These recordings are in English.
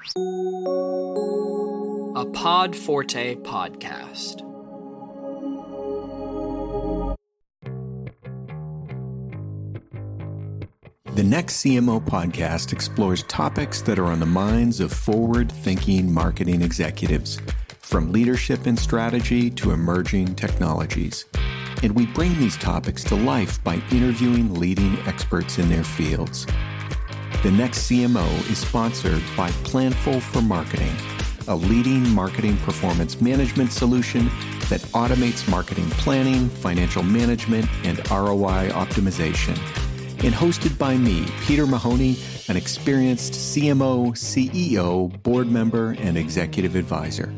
A Pod Forte podcast. The Next CMO podcast explores topics that are on the minds of forward-thinking marketing executives, from leadership and strategy to emerging technologies. And we bring these topics to life by interviewing leading experts in their fields. The Next CMO is sponsored by Planful for Marketing, a leading marketing performance management solution that automates marketing planning, financial management, and ROI optimization. And hosted by me, Peter Mahoney, an experienced CMO, CEO, board member, and executive advisor.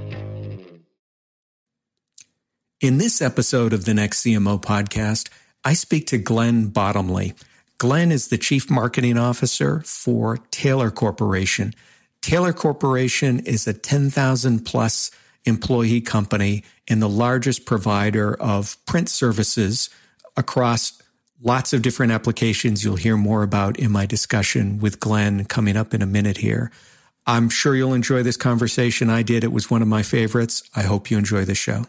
In this episode of the Next CMO podcast, I speak to Glenn Bottomley. Glenn is the Chief Marketing Officer for Taylor Corporation. Taylor Corporation is a 10,000 plus employee company and the largest provider of print services across lots of different applications you'll hear more about in my discussion with Glenn coming up in a minute here. I'm sure you'll enjoy this conversation. I did. It was one of my favorites. I hope you enjoy the show.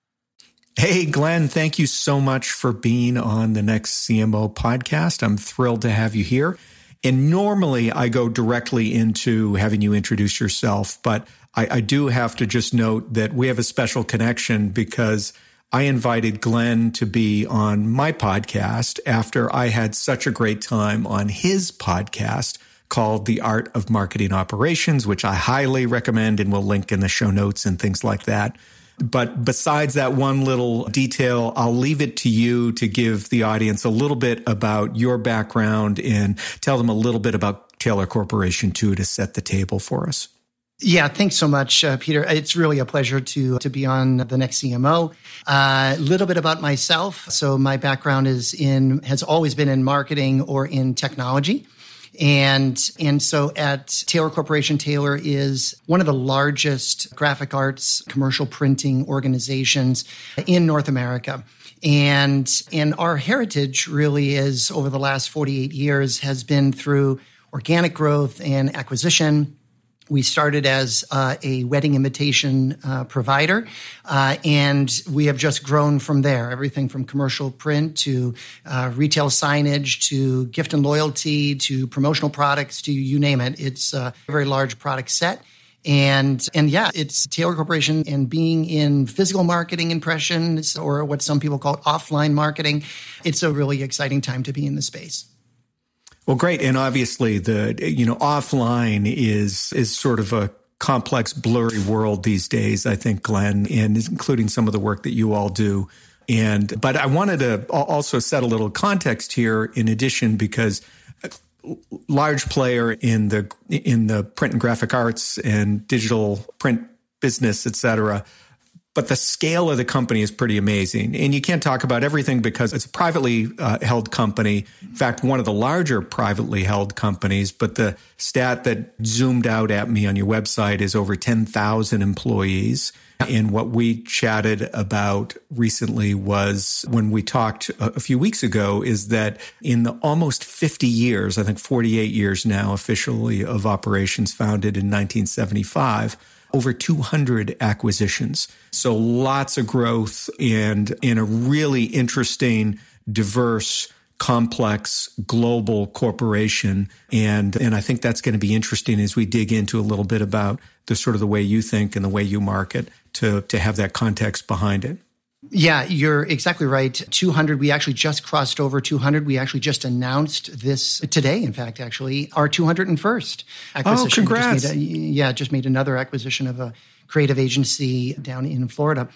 Hey, Glenn, thank you so much for being on the Next CMO podcast. I'm thrilled to have you here. And normally I go directly into having you introduce yourself, but I do have to just note that we have a special connection because I invited Glenn to be on my podcast after I had such a great time on his podcast called The Art of Marketing Operations, which I highly recommend and will link in the show notes and things like that. But besides that one little detail, I'll leave it to you to give the audience a little bit about your background and tell them a little bit about Taylor Corporation too, to set the table for us. Yeah, thanks so much, Peter. It's really a pleasure to be on the Next CMO. A little bit about myself. So my background has always been in marketing or in technology. And so at Taylor Corporation, Taylor is one of the largest graphic arts commercial printing organizations in North America. And our heritage really is, over the last 48 years, has been through organic growth and acquisition. We started as a wedding invitation provider, and we have just grown from there. Everything from commercial print to retail signage to gift and loyalty to promotional products to you name it. It's a very large product set. And yeah, it's Taylor Corporation, and being in physical marketing impressions, or what some people call offline marketing, it's a really exciting time to be in the space. Well, great. And obviously offline is sort of a complex, blurry world these days, I think, Glenn, and including some of the work that you all do. But I wanted to also set a little context here in addition, because a large player in the print and graphic arts and digital print business, et cetera. But the scale of the company is pretty amazing. And you can't talk about everything because it's a privately held company. In fact, one of the larger privately held companies. But the stat that zoomed out at me on your website is over 10,000 employees. And what we chatted about recently was, when we talked a few weeks ago, is that in the almost 50 years, I think 48 years now officially, of operations, founded in 1975, over 200 acquisitions. So lots of growth, and in a really interesting, diverse, complex, global corporation. And I think that's going to be interesting as we dig into a little bit about the sort of the way you think and the way you market, to have that context behind it. Yeah, you're exactly right. 200, we actually just crossed over 200. We actually just announced this today, in fact, actually, our 201st acquisition. Oh, congrats. Just made another acquisition of a creative agency down in Florida.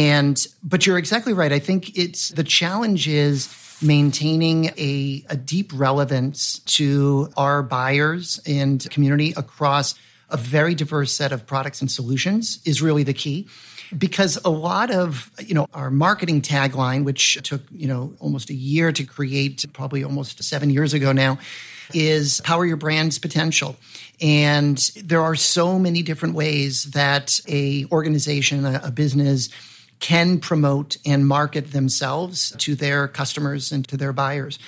But you're exactly right. I think the challenge is maintaining a deep relevance to our buyers and community across a very diverse set of products and solutions is really the key. Because a lot of, our marketing tagline, which took, almost a year to create, probably almost 7 years ago now, is power your brand's potential. And there are so many different ways that a organization, a business can promote and market themselves to their customers and to their buyers.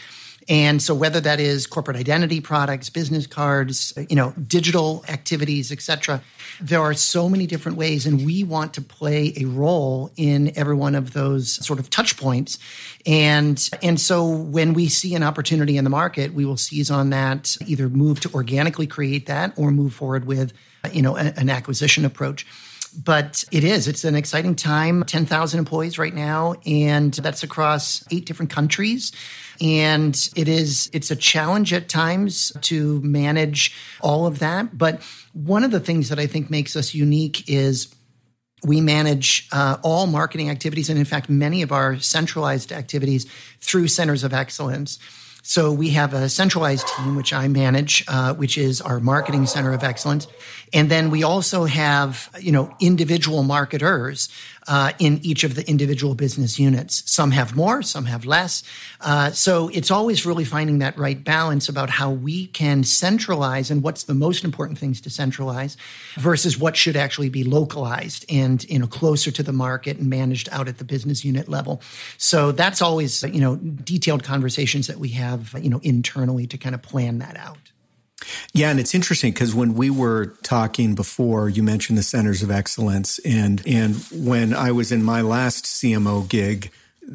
And so whether that is corporate identity products, business cards, digital activities, et cetera, there are so many different ways, and we want to play a role in every one of those sort of touch points. And so when we see an opportunity in the market, we will seize on that, either move to organically create that or move forward with, an acquisition approach. But it's an exciting time, 10,000 employees right now, and that's across 8 different countries. And it's a challenge at times to manage all of that. But one of the things that I think makes us unique is we manage all marketing activities, and in fact, many of our centralized activities through centers of excellence. So we have a centralized team, which I manage, which is our marketing center of excellence. And then we also have, individual marketers in each of the individual business units. Some have more, some have less. So it's always really finding that right balance about how we can centralize and what's the most important things to centralize versus what should actually be localized and, closer to the market and managed out at the business unit level. So that's always, detailed conversations that we have, internally to kind of plan that out. Yeah, and it's interesting because when we were talking before, you mentioned the centers of excellence, and when I was in my last CMO gig,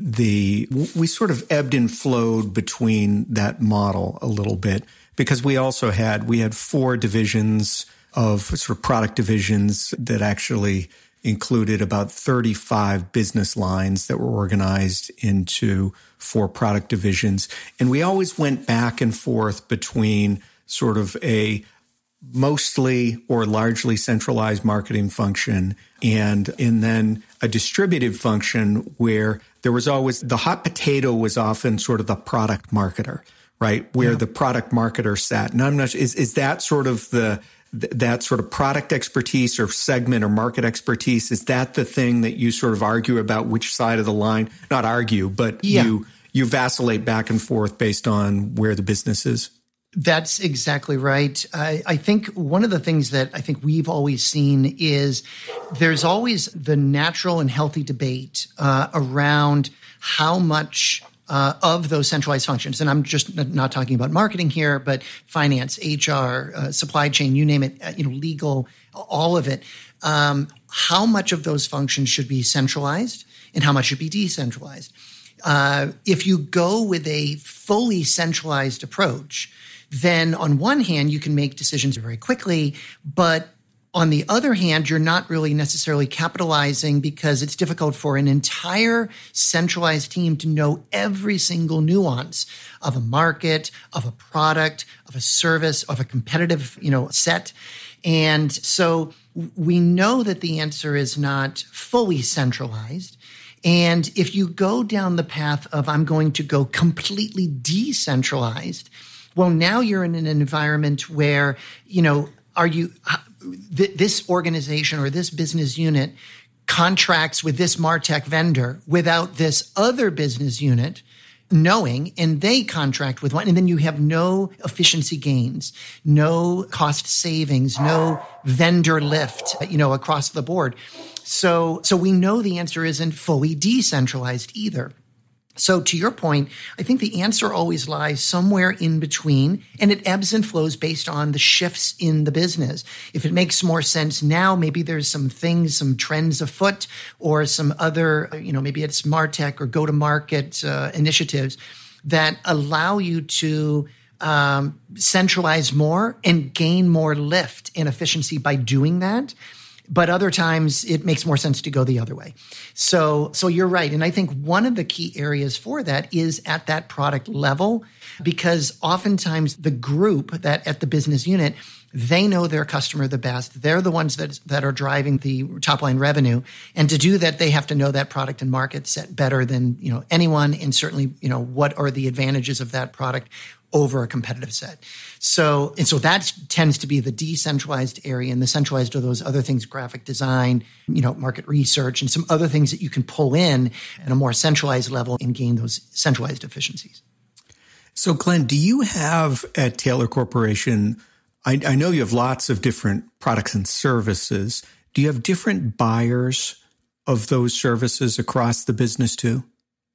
we sort of ebbed and flowed between that model a little bit because we had 4 divisions of sort of product divisions that actually included about 35 business lines that were organized into 4 product divisions, and we always went back and forth between sort of a mostly or largely centralized marketing function and then a distributed function where there was always the hot potato was often sort of the product marketer, right? Where the product marketer sat. And I'm not sure, is that sort of that sort of product expertise or segment or market expertise? Is that the thing that you sort of argue about which side of the line, not argue, but you vacillate back and forth based on where the business is? That's exactly right. I think one of the things that I think we've always seen is there's always the natural and healthy debate around how much of those centralized functions, and I'm just not talking about marketing here, but finance, HR, supply chain, you name it, legal, all of it. How much of those functions should be centralized and how much should be decentralized? If you go with a fully centralized approach, then on one hand, you can make decisions very quickly, but on the other hand, you're not really necessarily capitalizing because it's difficult for an entire centralized team to know every single nuance of a market, of a product, of a service, of a competitive, set. And so we know that the answer is not fully centralized. And if you go down the path of I'm going to go completely decentralized, well, now you're in an environment where, this organization or this business unit contracts with this MarTech vendor without this other business unit knowing, and they contract with one, and then you have no efficiency gains, no cost savings, no vendor lift, across the board. So we know the answer isn't fully decentralized either. So to your point, I think the answer always lies somewhere in between, and it ebbs and flows based on the shifts in the business. If it makes more sense now, maybe there's some trends afoot, or some other, maybe it's MarTech or go-to-market initiatives that allow you to centralize more and gain more lift and efficiency by doing that. But other times it makes more sense to go the other way. So you're right. And I think one of the key areas for that is at that product level, because oftentimes the group that at the business unit, they know their customer the best. They're the ones that are driving the top line revenue. And to do that, they have to know that product and market set better than, anyone. And certainly, what are the advantages of that product over a competitive set. So that tends to be the decentralized area, and the centralized are those other things, graphic design, market research, and some other things that you can pull in at a more centralized level and gain those centralized efficiencies. So Glenn, do you have at Taylor Corporation, I know you have lots of different products and services. Do you have different buyers of those services across the business too?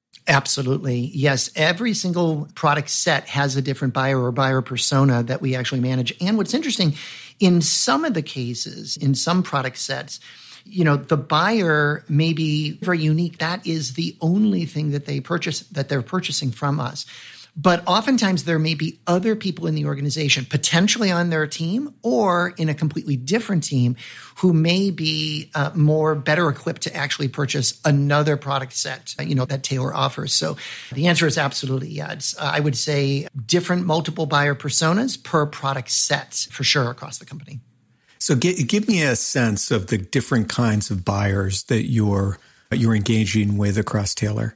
Absolutely. Yes. Every single product set has a different buyer or buyer persona that we actually manage. And what's interesting, in some of the cases, in some product sets, the buyer may be very unique. That is the only thing that they purchase, that they're purchasing from us. But oftentimes there may be other people in the organization, potentially on their team or in a completely different team, who may be better equipped to actually purchase another product set, that Taylor offers. So the answer is absolutely yes. I would say different multiple buyer personas per product set for sure across the company. So give me a sense of the different kinds of buyers that you're engaging with across Taylor.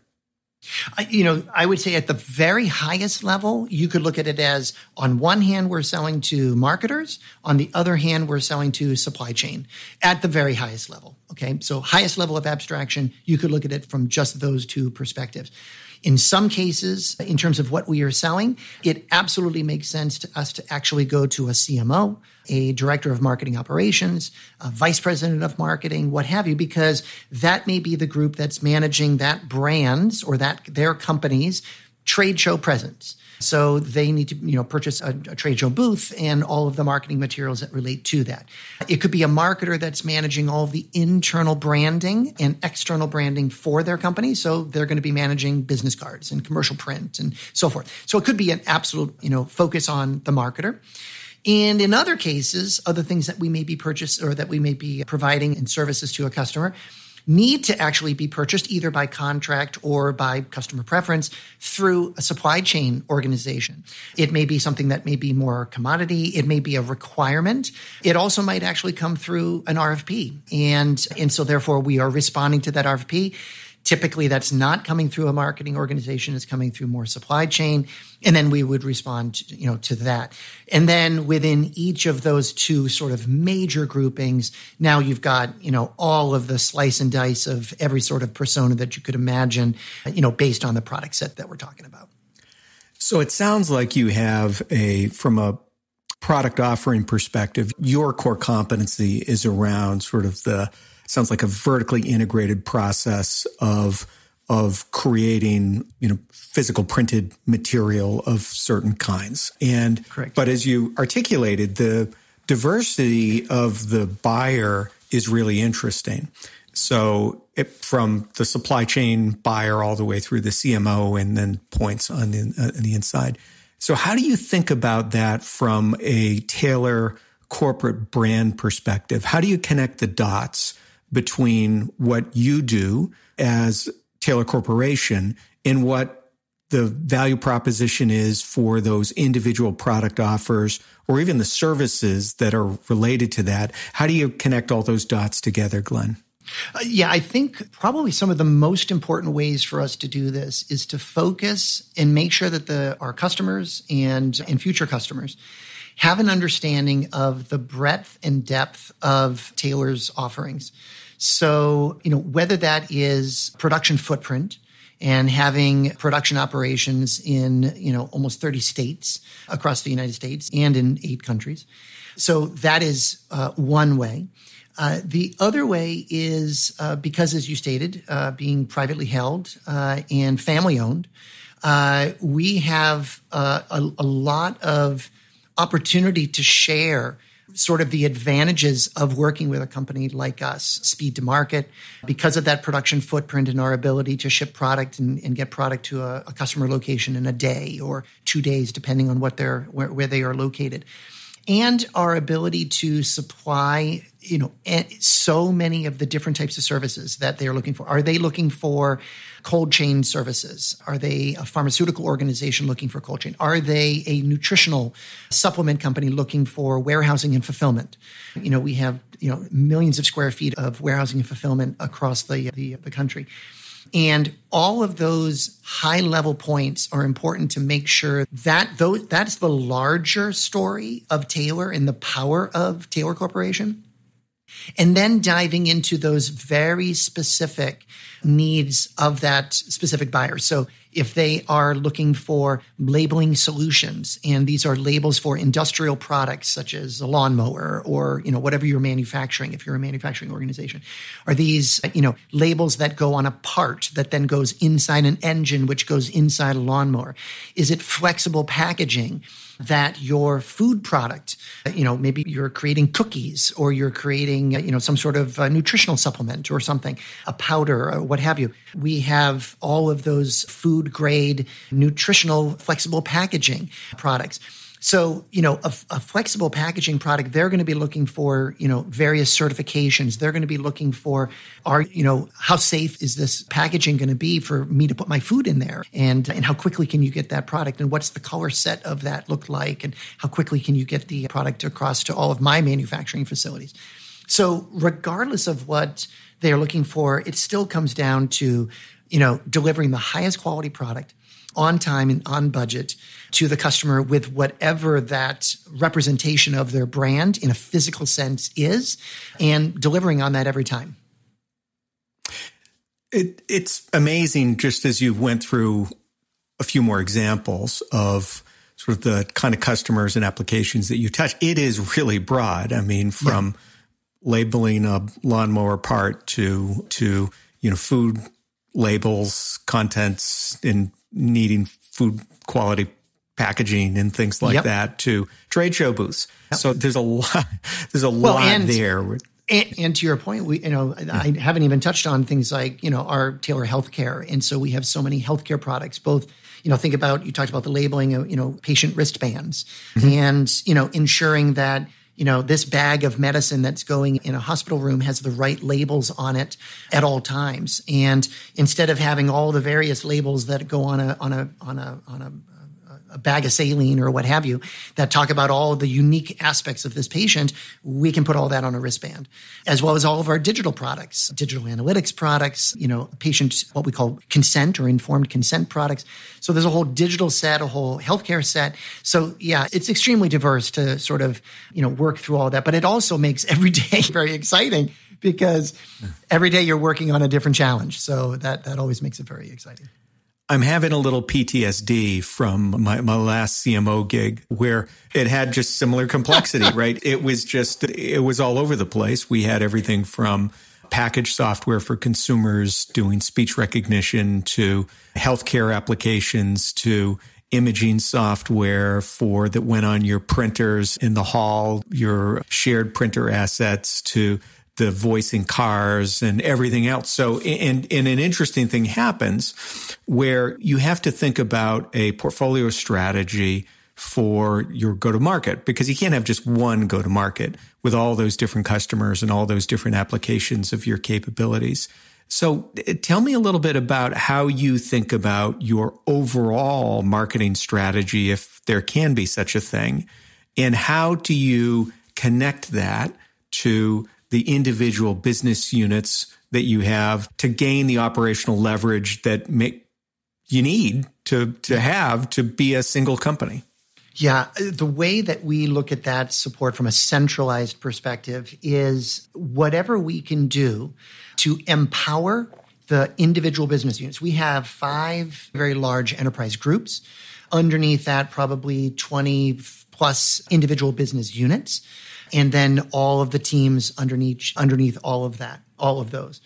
I would say at the very highest level, you could look at it as, on one hand, we're selling to marketers. On the other hand, we're selling to supply chain at the very highest level. Okay. So highest level of abstraction, you could look at it from just those two perspectives. In some cases, in terms of what we are selling, it absolutely makes sense to us to actually go to a CMO, a director of marketing operations, a vice president of marketing, what have you, because that may be the group that's managing that brand's or their company's trade show presence. So they need to, purchase a trade show booth and all of the marketing materials that relate to that. It could be a marketer that's managing all of the internal branding and external branding for their company. So they're going to be managing business cards and commercial print and so forth. So it could be an absolute, focus on the marketer. And in other cases, other things that we may be providing in services to a customer need to actually be purchased either by contract or by customer preference through a supply chain organization. It may be something that may be more commodity. It may be a requirement. It also might actually come through an RFP. And so therefore we are responding to that RFP. Typically, that's not coming through a marketing organization. It's coming through more supply chain. And then we would respond, to that. And then within each of those two sort of major groupings, now you've got, all of the slice and dice of every sort of persona that you could imagine, based on the product set that we're talking about. So it sounds like you have from a product offering perspective, your core competency is around sort of sounds like a vertically integrated process of creating, physical printed material of certain kinds. And correct. But as you articulated, the diversity of the buyer is really interesting. So from the supply chain buyer all the way through the CMO and then points on the inside. So how do you think about that from a Taylor corporate brand perspective? How do you connect the dots between what you do as Taylor Corporation and what the value proposition is for those individual product offers or even the services that are related to that? How do you connect all those dots together, Glenn? I think probably some of the most important ways for us to do this is to focus and make sure that our customers and future customers have an understanding of the breadth and depth of Taylor's offerings. So, whether that is production footprint and having production operations in, almost 30 states across the United States and in 8 countries. So that is one way. The other way is because, as you stated, being privately held and family owned, we have a lot of opportunity to share sort of the advantages of working with a company like us, speed to market, because of that production footprint and our ability to ship product and get product to a customer location in a day or 2 days, depending on where they are located. And our ability to supply, so many of the different types of services that they're looking for. Are they looking for cold chain services? Are they a pharmaceutical organization looking for cold chain? Are they a nutritional supplement company looking for warehousing and fulfillment? We have, millions of square feet of warehousing and fulfillment across the country. And all of those high-level points are important to make sure that that's the larger story of Taylor and the power of Taylor Corporation. And then diving into those very specific needs of that specific buyer. So if they are looking for labeling solutions, and these are labels for industrial products such as a lawnmower or, whatever you're manufacturing, if you're a manufacturing organization, are these, labels that go on a part that then goes inside an engine, which goes inside a lawnmower? Is it flexible packaging that your food product, maybe you're creating cookies or you're creating, some sort of nutritional supplement or something, a powder or what have you. We have all of those food grade nutritional flexible packaging products. So, a flexible packaging product, they're going to be looking for, various certifications. They're going to be looking for, how safe is this packaging going to be for me to put my food in there? And how quickly can you get that product? And what's the color set of that look like? And how quickly can you get the product across to all of my manufacturing facilities? So regardless of what they're looking for, it still comes down to, delivering the highest quality product on time and on budget to the customer with whatever that representation of their brand in a physical sense is, and delivering on that every time. It's amazing, just as you went through a few more examples of sort of the kind of customers and applications that you touch. It is really broad. I mean, from labeling a lawnmower part to food labels, contents, and needing food quality packaging and things like that, to trade show booths. So there's a lot there. And to your point, I haven't even touched on things like, our Taylor Healthcare. And so we have so many healthcare products, both, think about, you talked about the labeling of, patient wristbands, and, ensuring that, this bag of medicine that's going in a hospital room has the right labels on it at all times. And instead of having all the various labels that go on a bag of saline or what have you, that talk about all the unique aspects of this patient, we can put all that on a wristband, as well as all of our digital products, digital analytics products, patient, what we call consent or informed consent products. So there's a whole digital set, a whole healthcare set. So it's extremely diverse to sort of, work through all that, but it also makes every day very exciting because every day you're working on a different challenge. So that always makes it very exciting. I'm having a little PTSD from my last CMO gig where it had just similar complexity, right? It was all over the place. We had everything from package software for consumers doing speech recognition to healthcare applications to imaging software that went on your printers in the hall, your shared printer assets, to the voice in cars and everything else. So, and an interesting thing happens where you have to think about a portfolio strategy for your go-to-market, because you can't have just one go-to-market with all those different customers and all those different applications of your capabilities. So tell me a little bit about how you think about your overall marketing strategy, if there can be such a thing, and how do you connect that to the individual business units that you have to gain the operational leverage that you need to have to be a single company? Yeah, the way that we look at that support from a centralized perspective is whatever we can do to empower the individual business units. We have 5 very large enterprise groups. Underneath that, probably 20 plus individual business units. And then all of the teams underneath all of those.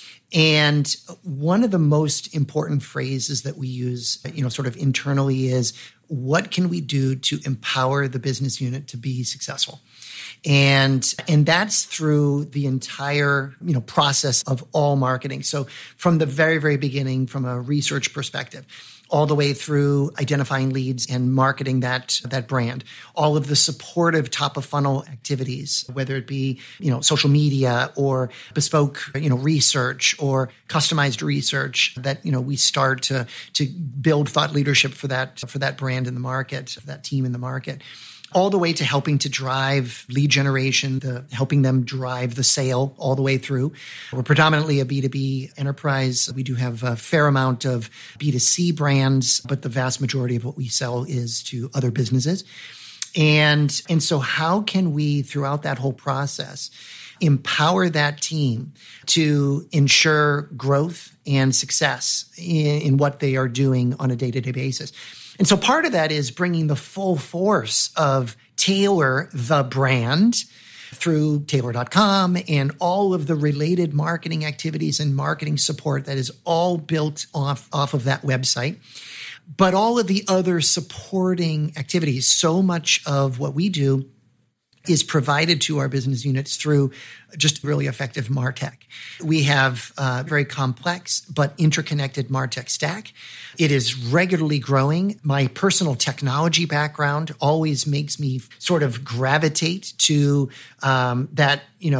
And one of the most important phrases that we use, sort of internally is, what can we do to empower the business unit to be successful? And that's through the entire, process of all marketing. So from the very, very beginning, from a research perspective, all the way through identifying leads and marketing that brand, all of the supportive top of funnel activities, whether it be, social media or bespoke, research or customized research that, we start to build thought leadership for that brand in the market, for that team in the market. All the way to helping to drive lead generation, helping them drive the sale all the way through. We're predominantly a B2B enterprise. We do have a fair amount of B2C brands, but the vast majority of what we sell is to other businesses. And so how can we, throughout that whole process, empower that team to ensure growth and success in what they are doing on a day-to-day basis? And so part of that is bringing the full force of Taylor, the brand, through Taylor.com and all of the related marketing activities and marketing support that is all built off of that website. But all of the other supporting activities, so much of what we do is provided to our business units through just really effective MarTech. We have a very complex but interconnected MarTech stack. It is regularly growing. My personal technology background always makes me sort of gravitate to that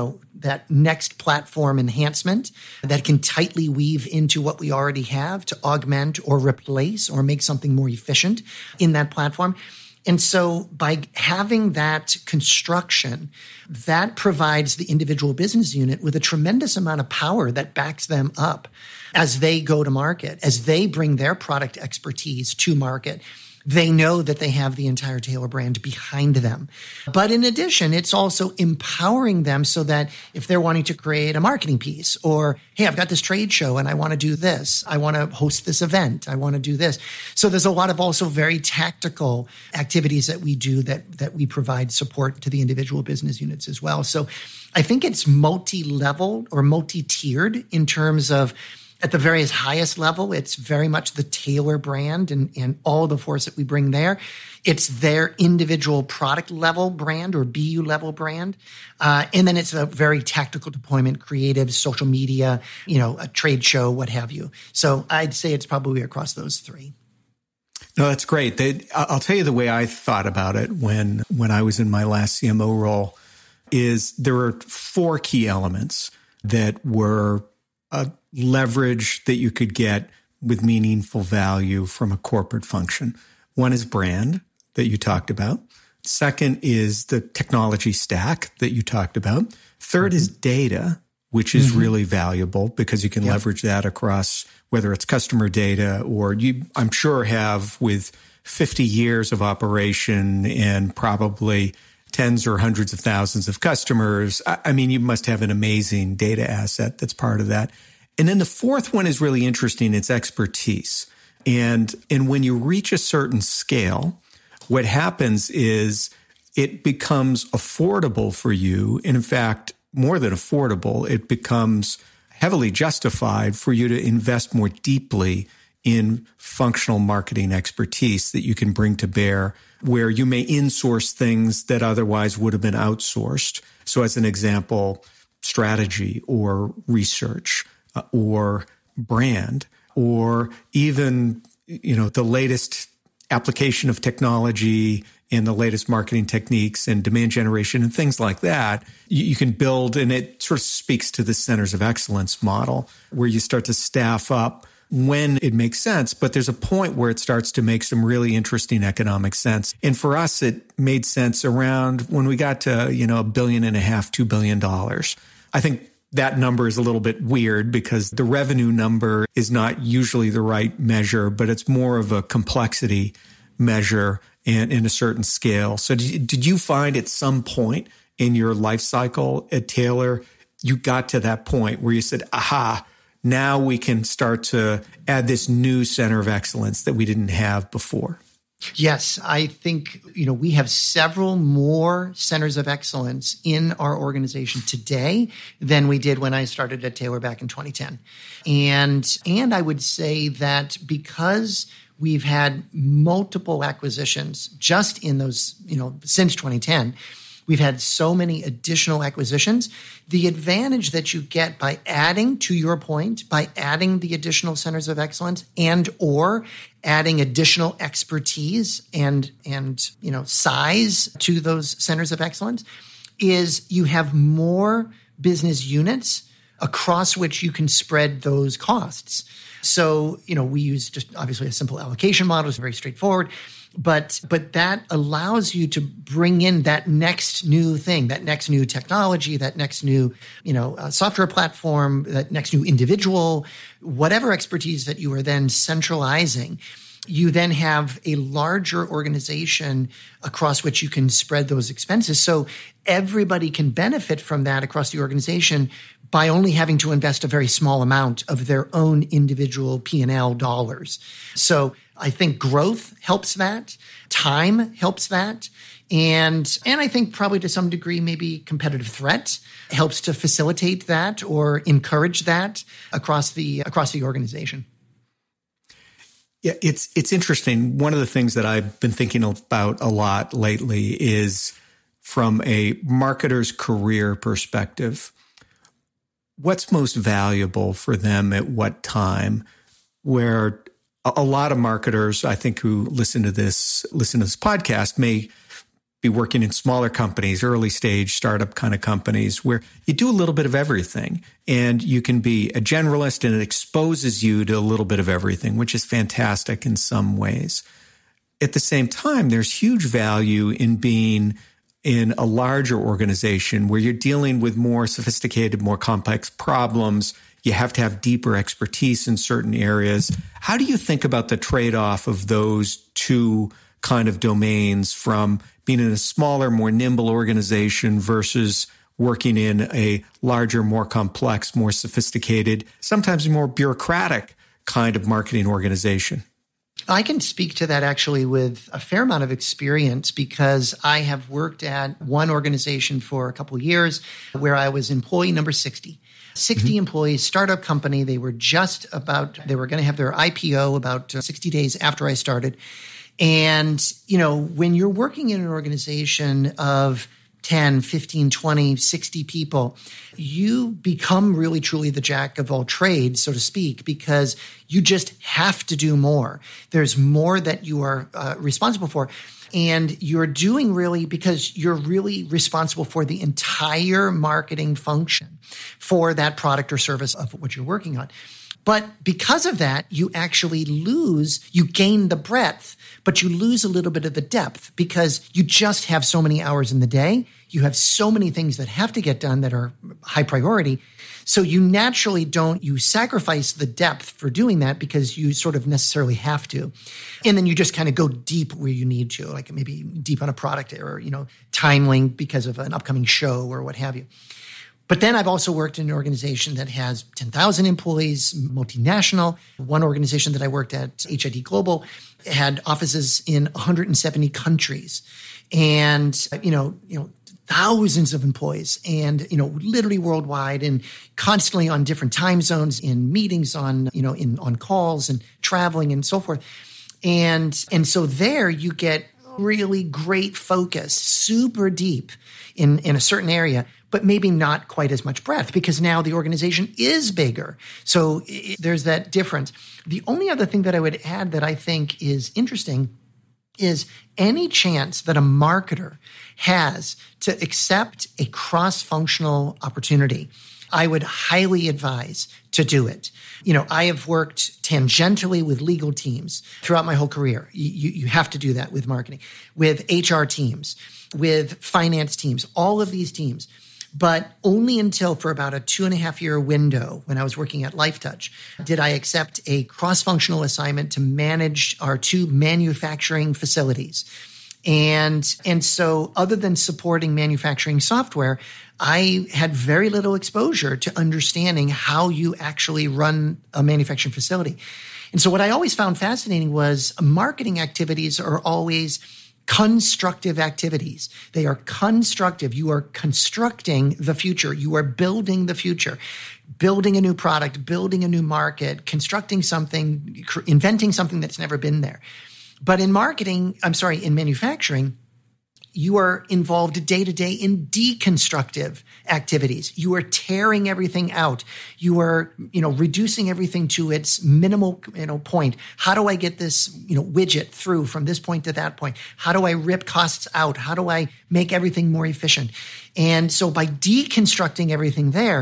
next platform enhancement that can tightly weave into what we already have to augment or replace or make something more efficient in that platform. And so by having that construction, that provides the individual business unit with a tremendous amount of power that backs them up as they go to market, as they bring their product expertise to market. They know that they have the entire Taylor brand behind them. But in addition, it's also empowering them so that if they're wanting to create a marketing piece or, hey, I've got this trade show and I want to do this. I want to host this event. I want to do this. So there's a lot of also very tactical activities that we do that we provide support to the individual business units as well. So I think it's multi-level or multi-tiered in terms of at the very highest level, it's very much the Taylor brand and all the force that we bring there. It's their individual product level brand or BU level brand. And then it's a very tactical deployment, creative, social media, a trade show, what have you. So I'd say it's probably across those three. No, that's great. I'll tell you the way I thought about it when I was in my last CMO role is there were 4 key elements that were a leverage that you could get with meaningful value from a corporate function. One is brand that you talked about. Second is the technology stack that you talked about. Third is data, which is really valuable because you can leverage that across whether it's customer data or you, I'm sure, have with 50 years of operation and probably tens or hundreds of thousands of customers. I mean, you must have an amazing data asset that's part of that. And then the fourth one is really interesting. It's expertise. And when you reach a certain scale, what happens is it becomes affordable for you. And in fact, more than affordable, it becomes heavily justified for you to invest more deeply in functional marketing expertise that you can bring to bear, where you may insource things that otherwise would have been outsourced. So as an example, strategy or research or brand or even, the latest application of technology and the latest marketing techniques and demand generation and things like that, you can build, and it sort of speaks to the centers of excellence model where you start to staff up when it makes sense, but there's a point where it starts to make some really interesting economic sense. And for us, it made sense around when we got to, $1.5 billion, $2 billion. I think that number is a little bit weird because the revenue number is not usually the right measure, but it's more of a complexity measure and in a certain scale. So did you find at some point in your life cycle at Taylor, you got to that point where you said, aha, now we can start to add this new center of excellence that we didn't have before? Yes, I think, we have several more centers of excellence in our organization today than we did when I started at Taylor back in 2010. And I would say that because we've had multiple acquisitions just in those, since 2010, we've had so many additional acquisitions. The advantage that you get by adding, to your point, by adding the additional centers of excellence and or adding additional expertise and size to those centers of excellence is you have more business units across which you can spread those costs. So, we use just obviously a simple allocation model. It's very straightforward. But that allows you to bring in that next new thing, that next new technology, that next new, software platform, that next new individual, whatever expertise that you are then centralizing. you then have a larger organization across which you can spread those expenses. So everybody can benefit from that across the organization by only having to invest a very small amount of their own individual P&L dollars. So I think growth helps that. Time helps that. And I think probably to some degree, maybe competitive threat helps to facilitate that or encourage that across the organization. Yeah, it's interesting. One of the things that I've been thinking about a lot lately is from a marketer's career perspective, what's most valuable for them at what time, where a lot of marketers, I think, who listen to this podcast may be working in smaller companies, early stage startup kind of companies where you do a little bit of everything and you can be a generalist and it exposes you to a little bit of everything, which is fantastic in some ways. At the same time, there's huge value in being in a larger organization where you're dealing with more sophisticated, more complex problems. You have to have deeper expertise in certain areas. How do you think about the trade-off of those two kind of domains from being in a smaller, more nimble organization versus working in a larger, more complex, more sophisticated, sometimes more bureaucratic kind of marketing organization? I can speak to that actually with a fair amount of experience because I have worked at one organization for a couple of years where I was employee number 60. 60 employees, startup company. They were going to have their IPO about 60 days after I started. And, when you're working in an organization of 10, 15, 20, 60 people, you become really truly the jack of all trades, so to speak, because you just have to do more. There's more that you are responsible for. And you're doing really because you're really responsible for the entire marketing function for that product or service of what you're working on. But because of that, you gain the breadth, but you lose a little bit of the depth because you just have so many hours in the day. You have so many things that have to get done that are high priority. So you naturally you sacrifice the depth for doing that because you sort of necessarily have to. And then you just kind of go deep where you need to, like maybe deep on a product or, time link because of an upcoming show or what have you. But then I've also worked in an organization that has 10,000 employees, multinational. One organization that I worked at, HID Global, had offices in 170 countries and, thousands of employees and, literally worldwide and constantly on different time zones in meetings on calls and traveling and so forth. And so there you get really great focus, super deep in a certain area, but maybe not quite as much breadth because now the organization is bigger. So there's that difference. The only other thing that I would add that I think is interesting is any chance that a marketer has to accept a cross-functional opportunity, I would highly advise to do it. I have worked tangentially with legal teams throughout my whole career. You have to do that with marketing, with HR teams, with finance teams, all of these teams. But only until for about a 2.5-year window when I was working at LifeTouch did I accept a cross-functional assignment to manage our 2 manufacturing facilities. And so other than supporting manufacturing software, I had very little exposure to understanding how you actually run a manufacturing facility. And so what I always found fascinating was marketing activities are always constructive activities. They are constructive. You are constructing the future. You are building the future, building a new product, building a new market, constructing something, inventing something that's never been there. But in manufacturing, you are involved day to day in deconstructive activities. You are tearing everything out. You are, reducing everything to its minimal, point. How do I get this, widget through from this point to that point? How do I rip costs out? How do I make everything more efficient? And so by deconstructing everything there,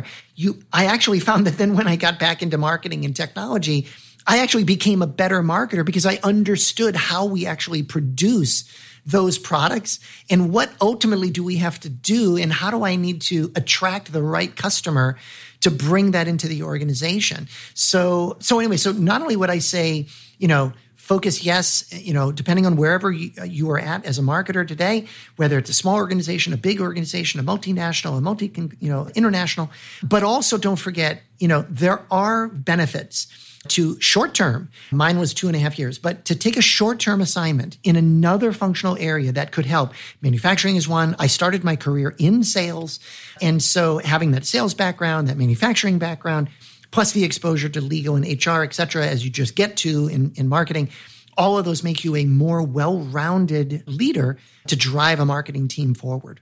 I actually found that then when I got back into marketing and technology, I actually became a better marketer because I understood how we actually produce those products and what ultimately do we have to do and how do I need to attract the right customer to bring that into the organization. So not only would I say, Focus, yes, depending on wherever you are at as a marketer today, whether it's a small organization, a big organization, a multinational, international, but also don't forget, there are benefits to short-term. Mine was 2.5 years, but to take a short-term assignment in another functional area that could help. Manufacturing is one. I started my career in sales. And so having that sales background, that manufacturing background, plus the exposure to legal and HR, et cetera, as you just get to in marketing, all of those make you a more well-rounded leader to drive a marketing team forward.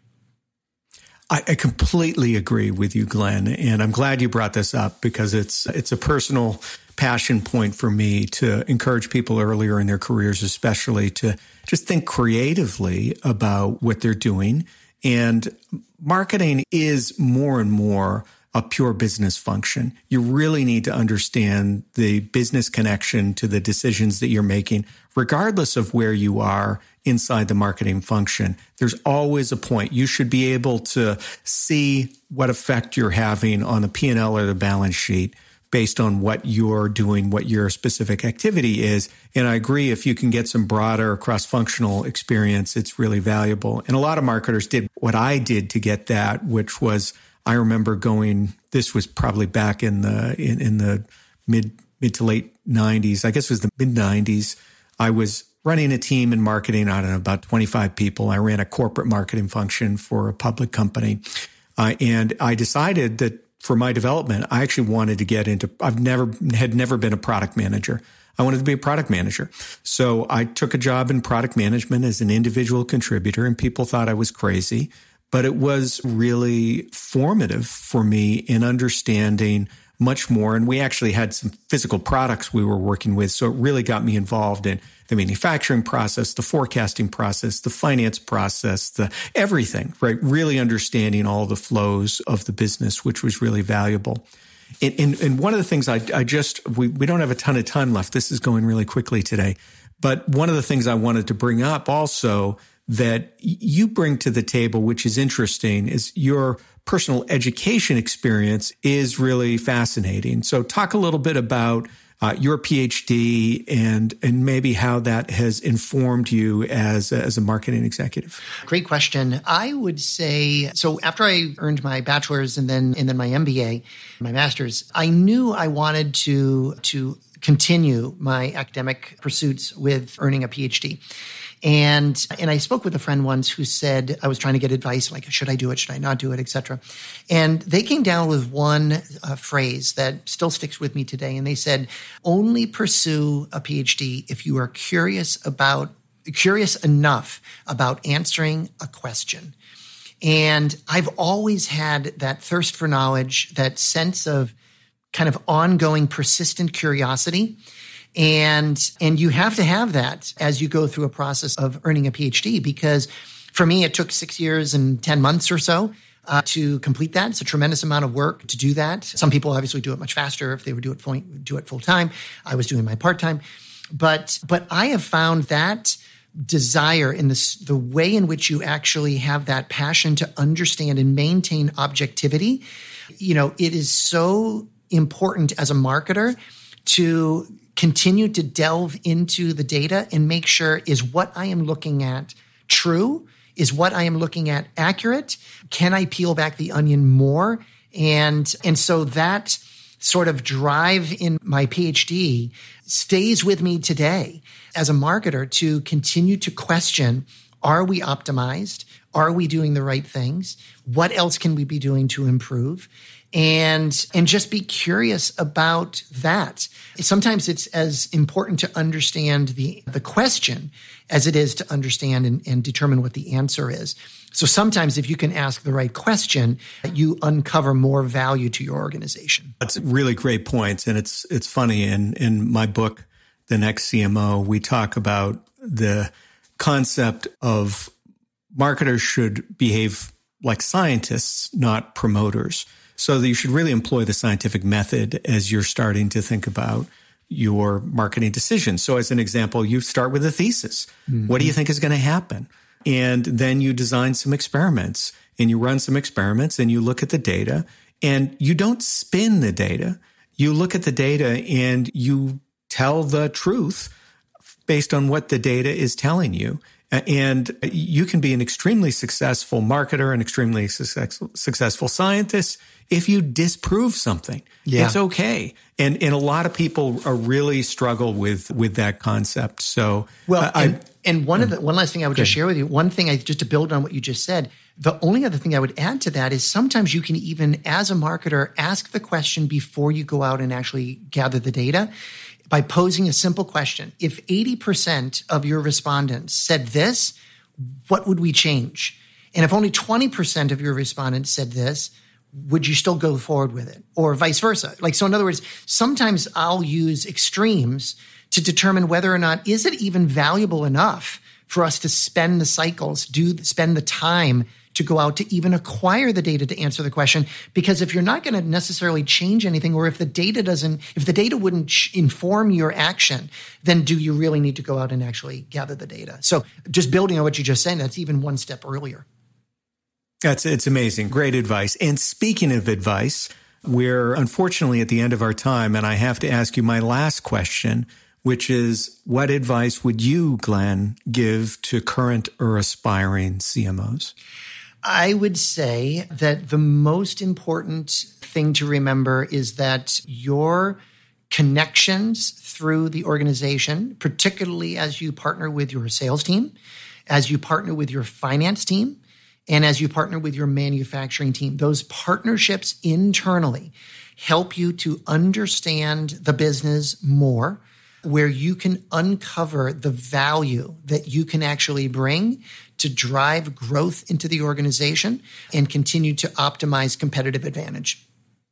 I completely agree with you, Glenn, and I'm glad you brought this up because it's a personal passion point for me to encourage people earlier in their careers, especially to just think creatively about what they're doing. And marketing is more and more a pure business function. You really need to understand the business connection to the decisions that you're making, regardless of where you are inside the marketing function. There's always a point. You should be able to see what effect you're having on the P&L or the balance sheet based on what you're doing, what your specific activity is. And I agree, if you can get some broader cross-functional experience, it's really valuable. And a lot of marketers did what I did to get that, which was, I remember this was probably back in the mid to late 90s. I guess it was the mid 90s. I was running a team in marketing, I don't know, about 25 people. I ran a corporate marketing function for a public company. And I decided that for my development, I actually wanted to get into, had never been a product manager. I wanted to be a product manager. So I took a job in product management as an individual contributor, and people thought I was crazy. But it was really formative for me in understanding much more. And we actually had some physical products we were working with. So it really got me involved in the manufacturing process, the forecasting process, the finance process, the everything, right? Really understanding all the flows of the business, which was really valuable. And one of the things we don't have a ton of time left. This is going really quickly today. But one of the things I wanted to bring up also that you bring to the table, which is interesting, is your personal education experience is really fascinating. So talk a little bit about your PhD and maybe how that has informed you as a marketing executive. Great question. I would say, so after I earned my bachelor's and then my MBA, my master's, I knew I wanted to continue my academic pursuits with earning a PhD. And I spoke with a friend once who said, I was trying to get advice, like, should I do it? Should I not do it? Et cetera. And they came down with one phrase that still sticks with me today. And they said, only pursue a PhD if you are curious enough about answering a question. And I've always had that thirst for knowledge, that sense of kind of ongoing, persistent curiosity. And you have to have that as you go through a process of earning a PhD, because for me, it took 6 years and 10 months or so to complete that. It's a tremendous amount of work to do that. Some people obviously do it much faster if they would do it full time. I was doing my part time, but I have found that desire in the way in which you actually have that passion to understand and maintain objectivity. It is so important as a marketer to continue to delve into the data and make sure, is what I am looking at true? Is what I am looking at accurate? Can I peel back the onion more? And so that sort of drive in my PhD stays with me today as a marketer to continue to question, are we optimized? Are we doing the right things? What else can we be doing to improve? And just be curious about that. Sometimes it's as important to understand the question as it is to understand and determine what the answer is. So sometimes if you can ask the right question, you uncover more value to your organization. That's really great points. And it's funny, in my book, The Next CMO, we talk about the concept of marketers should behave like scientists, not promoters. So that you should really employ the scientific method as you're starting to think about your marketing decisions. So as an example, you start with a thesis. Mm-hmm. What do you think is going to happen? And then you design some experiments and you run some experiments and you look at the data, and you don't spin the data. You look at the data and you tell the truth based on what the data is telling you. And you can be an extremely successful marketer, an extremely successful scientist if you disprove something. Yeah. It's okay. And a lot of people really struggle with that concept. So, well, one last thing I would just share with you, one thing just to build on what you just said, the only other thing I would add to that is sometimes you can even, as a marketer, ask the question before you go out and actually gather the data by posing a simple question. If 80% of your respondents said this, what would we change? And if only 20% of your respondents said this, would you still go forward with it? Or vice versa. So in other words, sometimes I'll use extremes to determine whether or not is it even valuable enough for us to spend the cycles, spend the time to go out to even acquire the data to answer the question. Because if you're not going to necessarily change anything, or if the data wouldn't inform your action, then do you really need to go out and actually gather the data? So just building on what you just said, that's even one step earlier. It's amazing. Great advice. And speaking of advice, we're unfortunately at the end of our time, and I have to ask you my last question, which is, what advice would you, Glenn, give to current or aspiring CMOs? I would say that the most important thing to remember is that your connections through the organization, particularly as you partner with your sales team, as you partner with your finance team, and as you partner with your manufacturing team, those partnerships internally help you to understand the business more, where you can uncover the value that you can actually bring to drive growth into the organization and continue to optimize competitive advantage.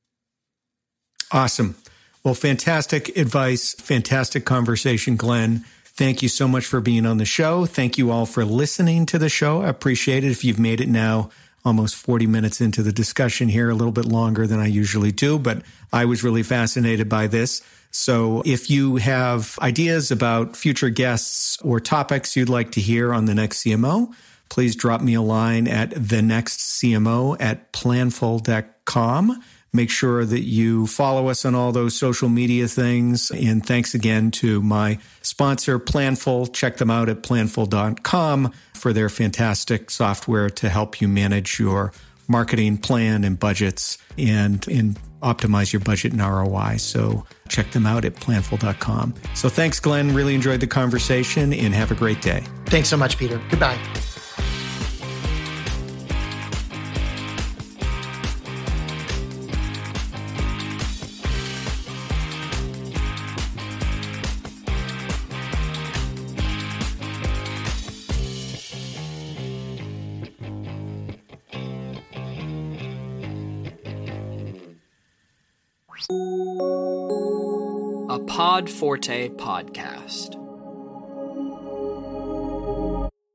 Awesome. Well, fantastic advice, fantastic conversation, Glenn. Thank you so much for being on the show. Thank you all for listening to the show. I appreciate it. If you've made it now almost 40 minutes into the discussion here, a little bit longer than I usually do, but I was really fascinated by this. So if you have ideas about future guests or topics you'd like to hear on The Next CMO, please drop me a line at thenextcmo@planful.com. Make sure that you follow us on all those social media things. And thanks again to my sponsor, Planful. Check them out at planful.com for their fantastic software to help you manage your marketing plan and budgets and optimize your budget and ROI. So check them out at planful.com. So thanks, Glenn. Really enjoyed the conversation, and have a great day. Thanks so much, Peter. Goodbye. A Pod Forte podcast.